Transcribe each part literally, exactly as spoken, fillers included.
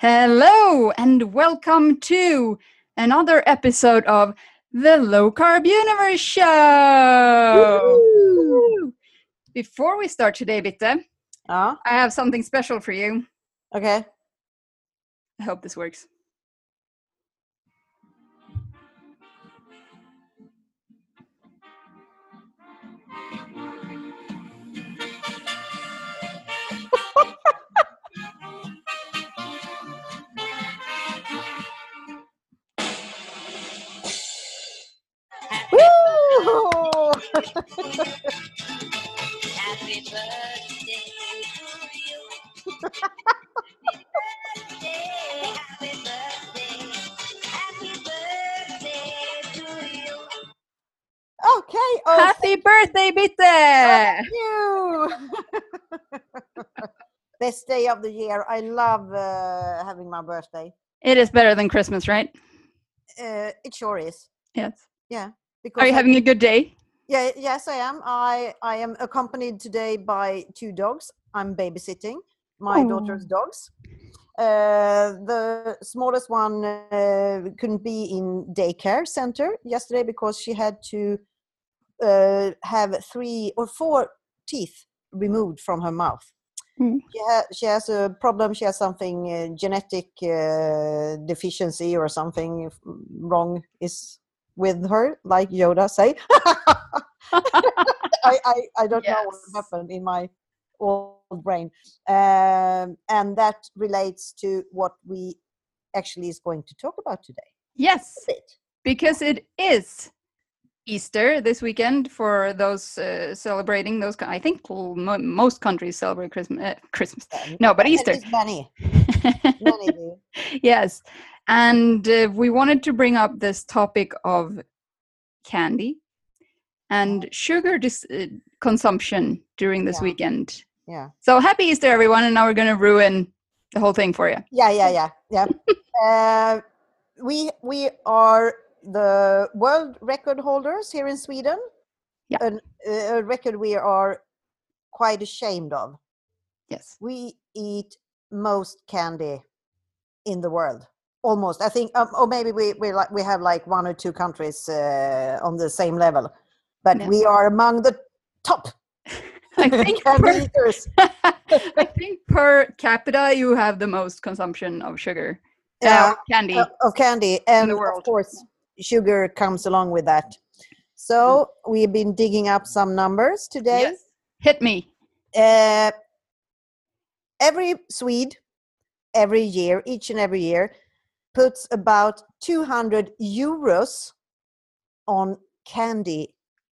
Hello and welcome to another episode of the Low Carb Universe Show. Woo! Before we start today, Bitte, Ja. I have something special for you. Okay. I hope this works. Woo! Happy birthday to you. Happy birthday, happy birthday to you. Okay. Oh, Happy birthday, Bitte! thank you. Best day of the year. I love uh, having my birthday. It is better than Christmas, right? Uh, it sure is. Yes. Yeah. Because Are you I- having a good day? Yeah. Yes, I am. I I am accompanied today by two dogs. I'm babysitting my Oh. daughter's dogs. Uh, the smallest one uh, couldn't be in daycare center yesterday because she had to uh, have three or four teeth removed from her mouth. Mm. She, ha- she has a problem. She has something uh, genetic uh, deficiency or something wrong is with her, like Yoda say. I, I, I don't know what Yes. happened in my old brain. Um, and that relates to what we actually is going to talk about today. Yes, A bit. because it is Easter this weekend for those uh, celebrating those. I think mo- most countries celebrate Christmas. Uh, Christmas. No, but At Easter. least many. Many do. Yes, and uh, we wanted to bring up this topic of candy and sugar dis- uh, consumption during this Yeah. weekend. Yeah. So happy Easter, everyone! And now we're going to ruin the whole thing for you. Yeah, yeah, yeah, yeah. uh, we we are the world record holders here in Sweden. Yeah. An, a record we are quite ashamed of. Yes. We eat most candy in the world, almost. I think, um, or maybe we we like we have like one or two countries uh, on the same level, but Yeah. we are among the top I think candy per- eaters. I think per capita you have the most consumption of sugar. Yeah. Uh, candy. Uh, of candy, and of world. course sugar comes along with that. So we've been digging up some numbers today. Yes. Hit me. uh, every Swede every year, each and every year, puts about two hundred euros on candy.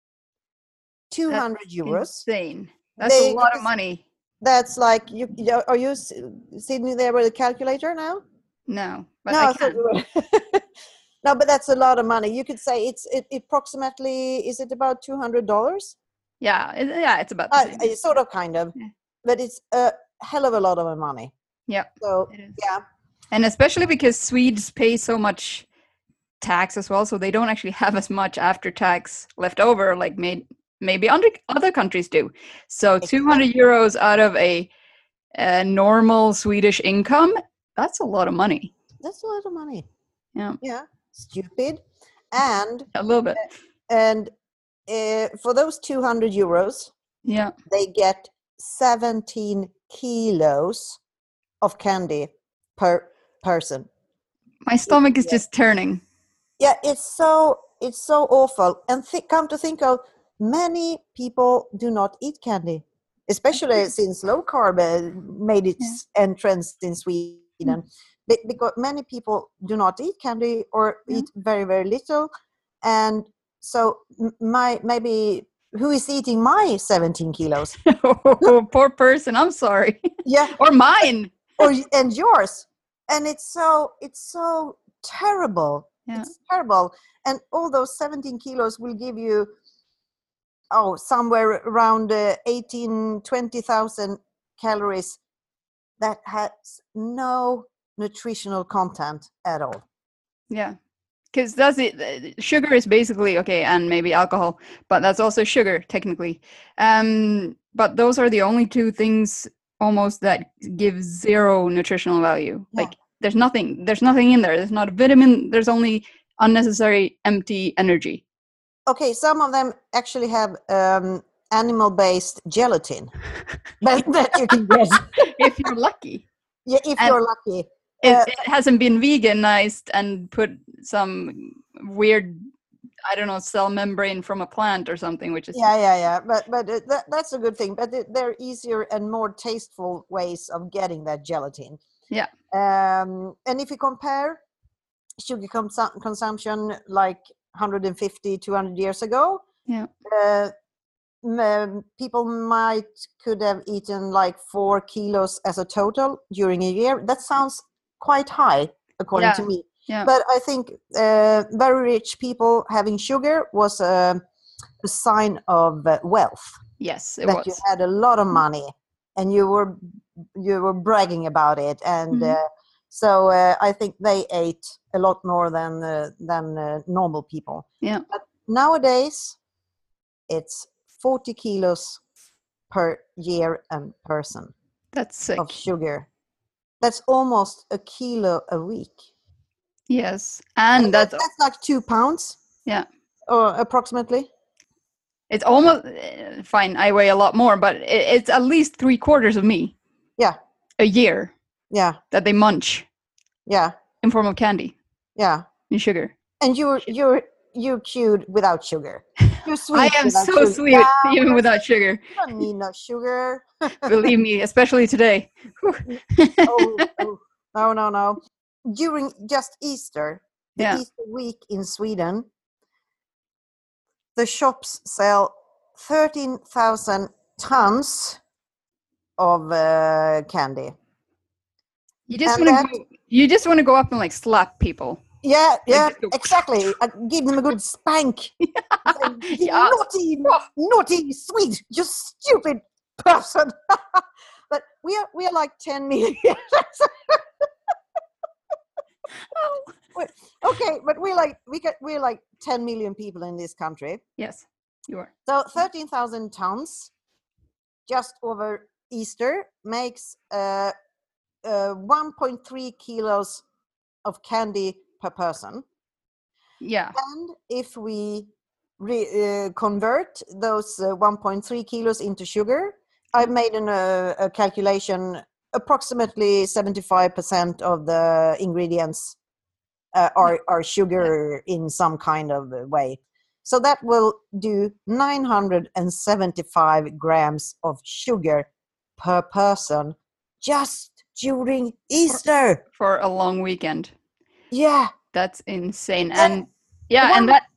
two hundred euros. Insane. That's They- a lot of this- money. That's like you. you- Are you s- sitting there with a calculator now? No, but no, I I thought can. you were. No, but that's a lot of money. You could say it's it, approximately. Is it about two hundred dollars? Yeah, it, yeah, it's about the Uh, same. it's sort of, kind of, Yeah. but it's a hell of a lot of money. Yeah, So it is. yeah, And especially because Swedes pay so much tax as well, so they don't actually have as much after tax left over like made, maybe under, other countries do. So two hundred euros out of a, a normal Swedish income, that's a lot of money. that's a lot of money. Yeah, Yeah, stupid, and a little bit. and uh, for those two hundred euros, Yeah. they get seventeen kilos of candy per person. My stomach is Yeah. just turning. Yeah, it's so it's so awful. And th- come to think of, many people do not eat candy, especially since low carb uh, made its entrance in Sweden. Be- because many people do not eat candy or Yeah. eat very very little, and so m- my maybe who is eating my seventeen kilos? Oh, poor person. I'm sorry. Yeah, Or mine. or y- and yours, and it's so it's so terrible. Yeah. It's terrible, and all those seventeen kilos will give you oh somewhere around uh, eighteen twenty thousand calories that has no nutritional content at all. Yeah. Because that's it. uh, Sugar is basically, okay, and maybe alcohol, but that's also sugar, technically. Um, but those are the only two things almost that give zero nutritional value. Yeah. Like there's nothing. There's nothing in there. There's not a vitamin. There's only unnecessary empty energy. Okay, some of them actually have um, animal-based gelatin that, that you can get. If you're lucky. Yeah, if And you're lucky. It, Uh, it hasn't been veganized and put some weird, I don't know, cell membrane from a plant or something, which is yeah, yeah, yeah. But but uh, that, that's a good thing. But it, there are easier and more tasteful ways of getting that gelatin. yeah, Um, and if you compare sugar consu- consumption like one hundred fifty, two hundred years ago, yeah, uh, m- um, people might could have eaten like four kilos as a total during a year. That sounds quite high, according yeah, to me. yeah. But I think uh, very rich people having sugar was a, a sign of uh, wealth. Yes, it That was. you had a lot of money, and you were you were bragging about it, and Mhm. uh, so uh, I think they ate a lot more than uh, than uh, normal people. Yeah, But nowadays, it's forty kilos per year and person that's sick. of sugar. That's almost a kilo a week. Yes, and And that's that, that's like two pounds, yeah. or approximately. It's almost uh, fine. I weigh a lot more, but it, it's at least three quarters of me Yeah, a year yeah, that they munch yeah, in form of candy yeah. and sugar. And you're you're you're cute without sugar. You're sweet. I am without so sugar. sweet, Yeah, even you're without sweet. sugar. You don't need no sugar. Believe me, especially today. Whew. oh, oh, no, no, no. During just Easter, the Yeah. Easter week in Sweden, the shops sell thirteen thousand tons of uh, candy. You just And want that- to go. You just want to go up and like slap people. Yeah, yeah, just go- exactly. I give them a good spank. Say, you Yeah. naughty, naughty, sweet, you stupid person. But we are we are like ten million. Oh. Okay, but we're like we got we're like ten million people in this country. Yes, you are. So thirteen thousand tons just over Easter makes uh, uh, one point three kilos of candy per person. Yeah. And if we re- uh, convert those uh, one point three kilos into sugar, I've made an, uh, a calculation. Approximately seventy-five percent of the ingredients uh, are, are sugar in some kind of way. So that will do nine hundred seventy-five grams of sugar per person just during Easter. For a long weekend. Yeah. That's insane. And And yeah, and one- that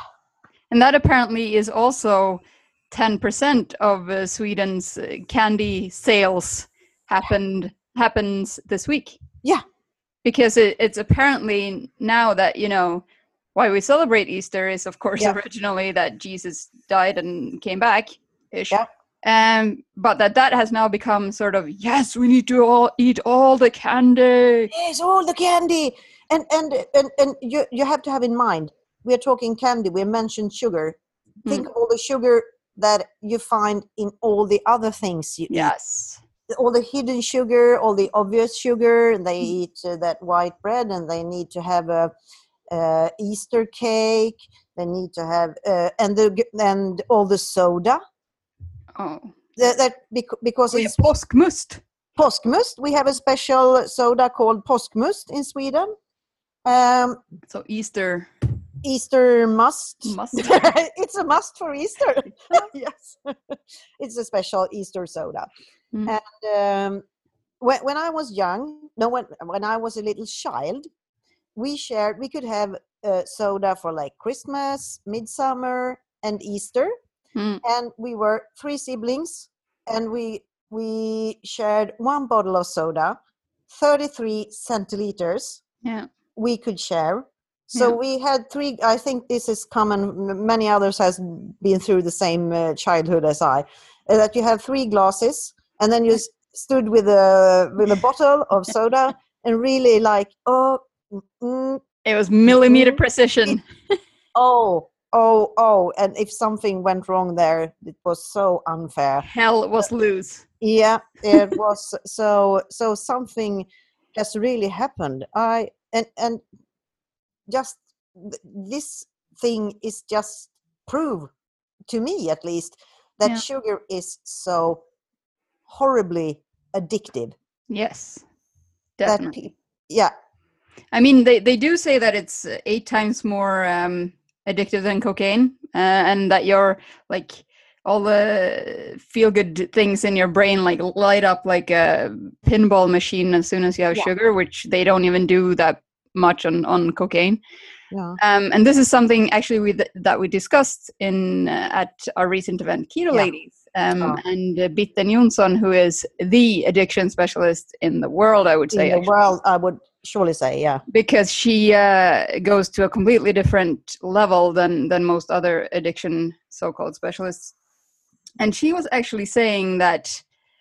and that apparently is also ten percent of uh, Sweden's uh, candy sales happened happens this week. Yeah. Because it, it's apparently now that, you know, why we celebrate Easter is of course Yeah. originally that Jesus died and came back ish. Yeah. Um, but that that has now become sort of, yes, we need to all eat all the candy. Yes, all the candy. And and and, and you, you have to have in mind, we're talking candy, we mentioned sugar. Think of all the sugar that you find in all the other things you Yes. eat. All the hidden sugar, all the obvious sugar, and they eat uh, that white bread, and they need to have a, uh Easter cake. They need to have uh, and the and all the soda. Oh. That, that bec- because We in have påskmust. Påskmust, we have a special soda called Påskmust in Sweden. Um, So Easter Easter must. must. It's a must for Easter. Yes, it's a special Easter soda. Mm. And um, when when I was young, no, when when I was a little child, we shared. We could have uh, soda for like Christmas, Midsummer, and Easter. Mm. And we were three siblings, and we we shared one bottle of soda, thirty-three centiliters. Yeah. We could share. So Yeah. we had three. I think this is common. m- Many others has been through the same uh, childhood as I. uh, That you have three glasses, and then you s- stood with a with a bottle of soda, and really like, oh, mm, mm, It was millimeter Mhm. precision. oh, oh, oh, and if something went wrong there, it was so unfair. Hell was loose. Yeah, it was so so something has really happened. I and and just th- this thing is just prove to me at least that Yeah. sugar is so horribly addictive. Yes, That definitely. pe- yeah, I mean, they, they do say that it's uh, eight times more um, addictive than cocaine, uh, and that your like all the feel good things in your brain like light up like a pinball machine as soon as you have Yeah. sugar, which they don't even do that much on on cocaine. yeah, Um, and this is something actually we, that we discussed in uh, at our recent event, Keto Yeah. Ladies. Um, Oh. And uh, Bitten Jonsson, who is the addiction specialist in the world, I would say, in the actually, world, I would surely say, yeah, because she uh, goes to a completely different level than than most other addiction so-called specialists. And she was actually saying that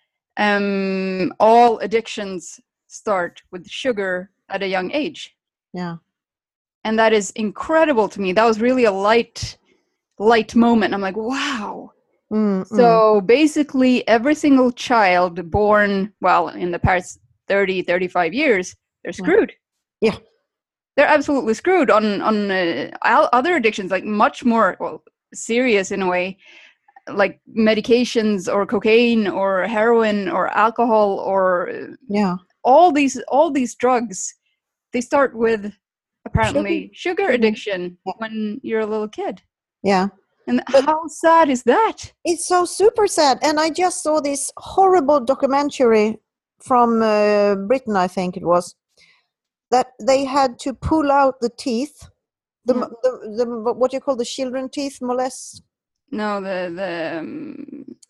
um, all addictions start with sugar at a young age. yeah, And that is incredible to me. That was really a light light moment. I'm like, wow. mm, mm. So basically every single child born, well, in the past thirty, thirty-five years, they're screwed. Yeah. They're absolutely screwed on on uh, al- other addictions, like much more, well, serious in a way, like medications or cocaine or heroin or alcohol or uh, yeah, all these all these drugs. They start with apparently sugar, Sugar. addiction Yeah. when you're a little kid. yeah. And But- how sad is that? It's so super sad. And I just saw this horrible documentary from uh, Britain, I think it was, that they had to pull out the teeth, the, Yeah. the, the what you call the children teeth, molest, No, the the um,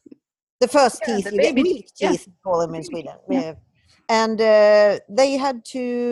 the first Yeah, teeth, the you get baby milk teeth, yeah. teeth, call them in Baby Sweden. teeth, yeah. Yeah. And uh, they had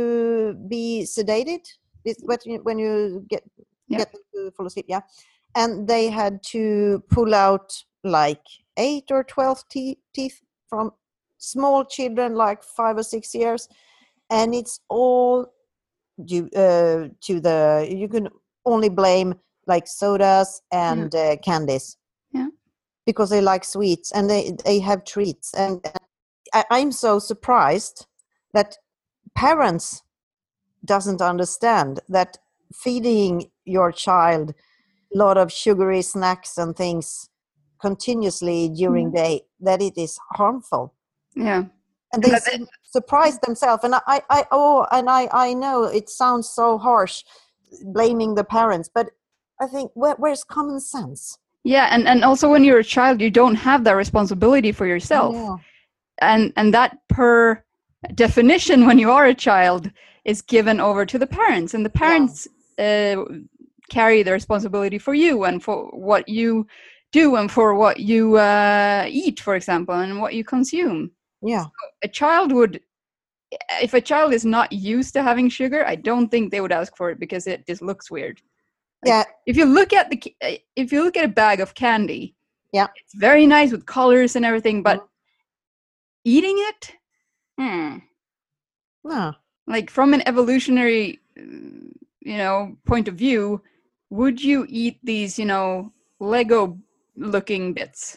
to be sedated this, when you- when you get Yeah. get them to fall asleep, yeah. And they had to pull out like eight or twelve te- teeth from small children, like five or six years, and it's all due uh, to the. You can only blame like sodas and uh, candies, Yeah. because they like sweets and they they have treats. And I, I'm so surprised that parents doesn't understand that feeding your child a lot of sugary snacks and things continuously during the day, that it is harmful. Yeah. And they But seem surprised themselves. And I, I, I oh, and I, I know it sounds so harsh, blaming the parents, but I think where, where's common sense? Yeah, and, and also when you're a child, you don't have that responsibility for yourself. Yeah. And and that per definition, when you are a child, is given over to the parents. And the parents uh, carry the responsibility for you and for what you do and for what you uh, eat, for example, and what you consume. Yeah. A child would, if a child is not used to having sugar, I don't think they would ask for it because it just looks weird. Like, Yeah. if you look at the ca- if you look at a bag of candy, Yeah. it's very nice with colors and everything, but Mhm. eating it, hmm, No. like from an evolutionary, uh, you know, point of view, would you eat these, you know, Lego looking bits?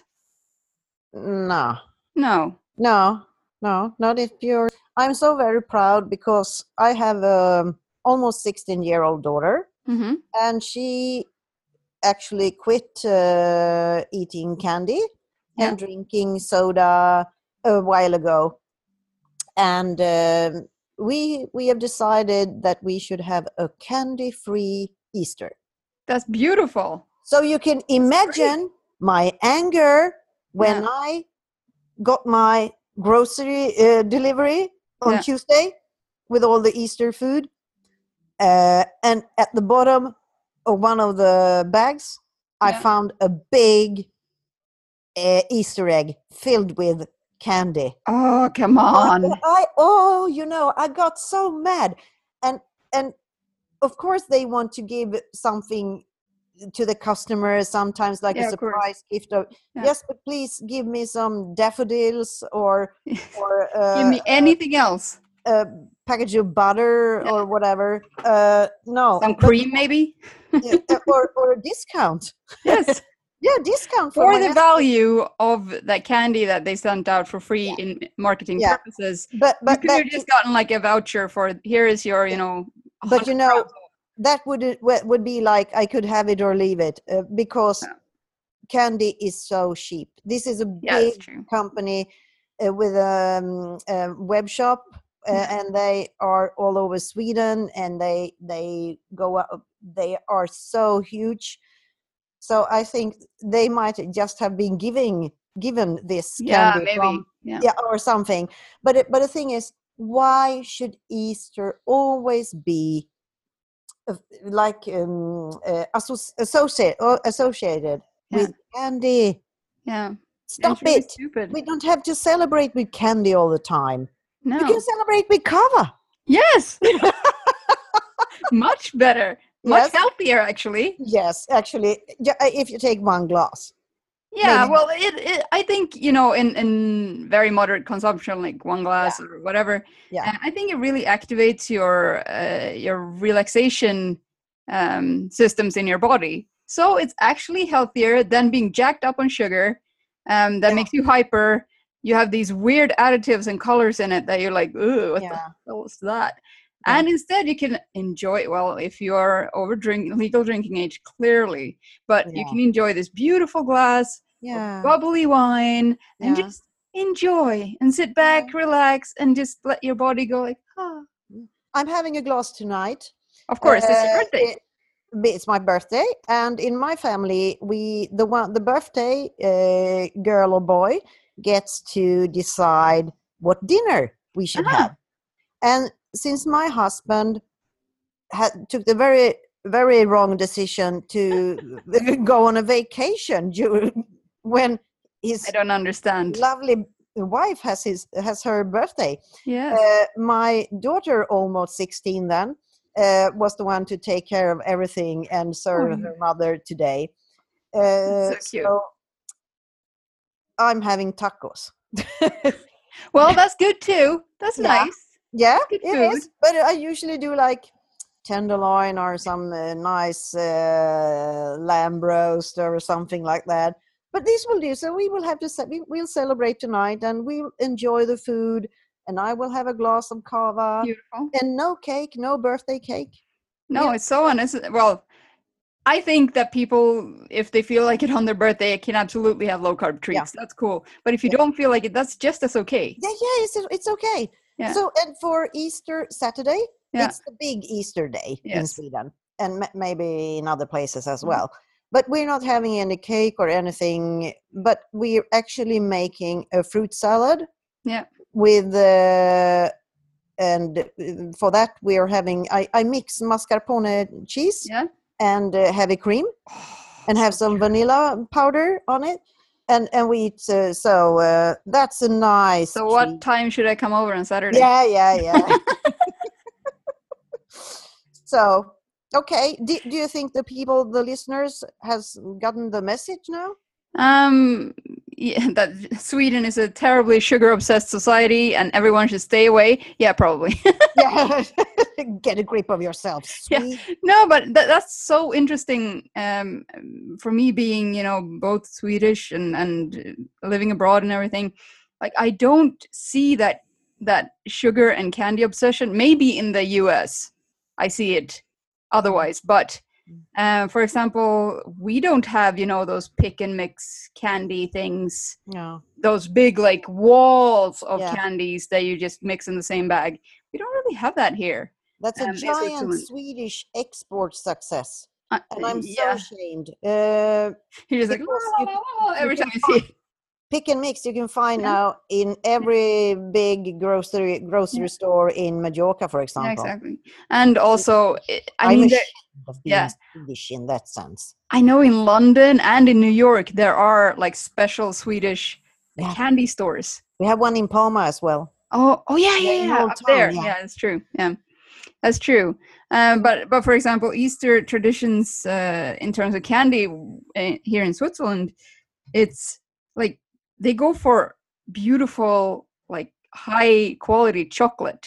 No. No. No, no, not if you're. I'm so very proud because I have a almost sixteen year old daughter, Mm-hmm. and she actually quit uh, eating candy Yeah. and drinking soda a while ago. And um, we we have decided that we should have a candy free Easter. That's beautiful. So you can imagine my anger when Yeah. I got my grocery uh, delivery on Yeah. Tuesday with all the Easter food. Uh, and at the bottom of one of the bags, I Yeah. found a big uh, Easter egg filled with candy. Oh, come on. I, oh, you know, I got so mad. And, and of course, they want to give something to the customer, sometimes like Yeah, a of course. surprise gift of Yeah. yes, but please give me some daffodils or or uh, Give me anything else. a package of butter Yeah. or whatever. Uh, no, Some but- cream, maybe? yeah, uh, or or a discount. Yes. Yeah, discount for, for my the husband. value of that candy that they sent out for free Yeah. in marketing Yeah. purposes. But You but could but have just gotten like a voucher for here is your, you Yeah. know, but you 100 know grams of- that would would would be like I could have it or leave it, uh, because Yeah. candy is so cheap. This is a Yeah, it's big true. company uh, with a, um, a web shop, uh, Yeah. and they are all over Sweden, and they they go up. They are so huge. So I think they might just have been giving given this Yeah, candy maybe. from Yeah. yeah or something. But it, but the thing is, why should Easter always be uh, like um, uh, associ- associate or associated Yeah. with candy? Yeah. Stop It's really it. stupid. We don't have to celebrate with candy all the time. You No. can celebrate with kava. Yes. Much better. Much Yes. healthier, actually. Yes, actually, yeah, uh, if you take one glass. Yeah, Maybe- well, it, it I think, you know, in in very moderate consumption, like one glass or whatever, Yeah. uh, I think it really activates your uh, your relaxation um, systems in your body. So it's actually healthier than being jacked up on sugar. Um, that Yeah. makes you hyper. You have these weird additives and colors in it that you're like, ooh, what Yeah. the hell is that? Yeah. And instead, you can enjoy. Well, if you're over drink legal drinking age, clearly, but you Yeah. can enjoy this beautiful glass Yeah. bubbly wine and Yeah. just enjoy and sit back, relax, and just let your body go like, ah. I'm having a glass tonight. Of course, it's your Uh, birthday. it- it's my birthday, and in my family, we the one the birthday uh, girl or boy gets to decide what dinner we should Ah. have. And since my husband had took the very very wrong decision to go on a vacation during, when his I don't understand. lovely wife has his has her birthday. Yes. Uh, my daughter, almost sixteen then, uh, was the one to take care of everything and serve Oh, her mother today. Uh, That's so cute. so I'm having tacos. Well, that's good too. That's Yeah. nice. Yeah, Good it food. is. But I usually do like tenderloin or some uh, nice uh, lamb roast or something like that. But this will do. So we will have to. Ce- we, we'll celebrate tonight, and we'll enjoy the food. And I will have a glass of cava, Beautiful. and no cake, no birthday cake. No, Yeah. it's so unnecessary. Well, I think that people, if they feel like it on their birthday, can absolutely have low carb treats. That's cool. But if you Yeah. don't feel like it, that's just as okay. Yeah, yeah, it's it's okay. Yeah. So, and for Easter Saturday, Yeah. it's the big Easter day in Yes. Sweden, and ma- maybe in other places as Mhm. well. But we're not having any cake or anything. But we're actually making a fruit salad. Yeah. With uh, and uh, for that we are having I, I mix mascarpone cheese Yeah. and uh, heavy cream and have some vanilla powder on it, and and we eat. Uh, so uh, that's a nice. So what treat. time should I come over on Saturday? Yeah, yeah, yeah. So, okay. Do, do you think the people, the listeners, has gotten the message now? Um, yeah, that Sweden is a terribly sugar obsessed society and everyone should stay away. Yeah, probably. Yeah. Get a grip of yourself. Yeah. Sweet. No, but that, that's so interesting. Um, for me being, you know, both Swedish and and living abroad and everything, like I don't see that that sugar and candy obsession. Maybe in the U S, I see it otherwise, but. Uh, for example, we don't have, you know, those pick and mix candy things, No. those big like walls of Yeah. candies that you just mix in the same bag. We don't really have that here. That's a Um, in giant Switzerland. Swedish export success. Uh, And I'm yeah, so ashamed. Uh, you're just like because "La, you la, can- la, la," you every can time you see it. pick and mix you can find Yeah. now in every big grocery grocery Yeah. store in Majorca, for example. Yeah, exactly. And also, it- I I'm mean, there, ashamed of being yeah. Swedish in that sense. I know in London and in New York there are like special Swedish Yeah. candy stores. We have one in Palma as well. Oh, oh yeah, Yeah, yeah, in yeah, Old up Town, there. yeah. Yeah, that's true. Yeah, that's true. Um, but but for example, Easter traditions uh, in terms of candy uh, here in Switzerland, it's like they go for beautiful, like high quality chocolate.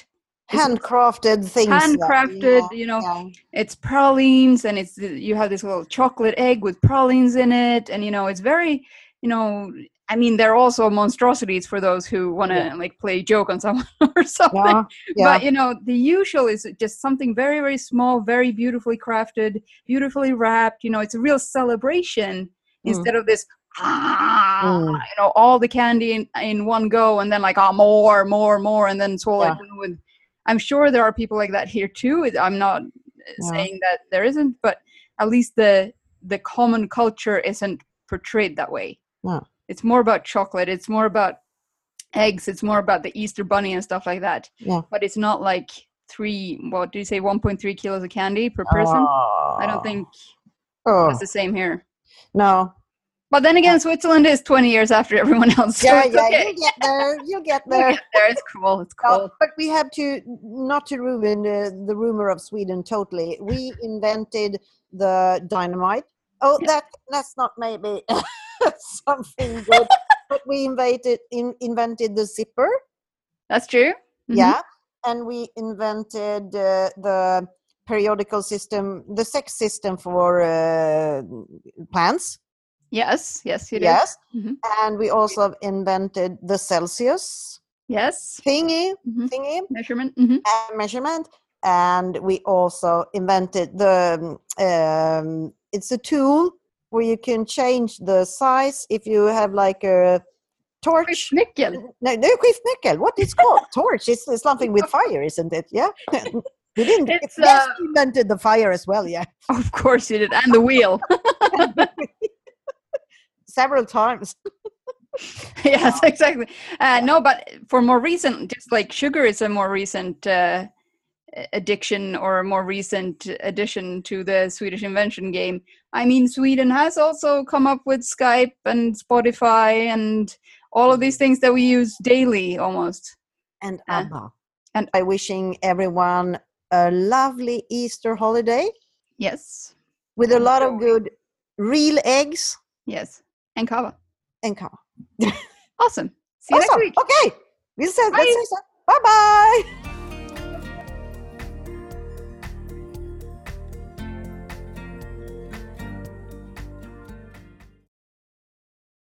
handcrafted things. yeah, handcrafted, yeah, you know, yeah. it's pralines, and it's you have this little chocolate egg with pralines in it, and you know it's very, you know, I mean they're also monstrosities for those who want to Yeah. like play joke on someone or something. Yeah, yeah. But you know the usual is just something very very small, very beautifully crafted, beautifully wrapped. You know, it's a real celebration instead of this ah, Mm. you know, all the candy in, in one go, and then like oh more more more and then swallow Yeah. it down with. I'm sure there are people like that here too. It- I'm not Yeah. saying that there isn't, but at least the the common culture isn't portrayed that way. Yeah. It's more about chocolate. It's more about eggs. It's more about the Easter bunny and stuff like that. Yeah. But it's not like three. What do you say? one point three kilos of candy per person. I don't think Oh, it's the same here. no. But then again, Switzerland is twenty years after everyone else. So Yeah, it's yeah, okay. you get there. You get We'll there. get there. It's cool. It's No, cool. but we have to not to ruin uh, the rumor of Sweden totally. We invented the dynamite. Oh, Yeah. that that's not maybe something good. But we invented in, invented the zipper. That's true. Mhm. Yeah, and we invented uh, the periodical system, the sex system for uh, plants. Yes. Yes, you did. Yes, Mhm. and we also invented the Celsius Yes. thingy Mhm. thingy. Measurement. Hmm. uh, measurement, and we also invented the um, it's a tool where you can change the size if you have like a torch. Nickel. No, no, quiffnickel. What is called torch? It's, it's something with fire, isn't it? Yeah. We didn't. It's, yes, uh, we invented the fire as well. Yeah, Of course you did, and the wheel. several times. Yes, exactly. Uh, no, but for more recent, just like sugar is a more recent uh, addiction or a more recent addition to the Swedish invention game. I mean, Sweden has also come up with Skype and Spotify and all of these things that we use daily almost. And Uh, ABBA. and- by wishing everyone a lovely Easter holiday Yes, with a And lot of joy. good real eggs yes, and kava. and kava. Awesome. See you next Awesome. week. Okay. We'll say, Bye. let's say so. Bye bye.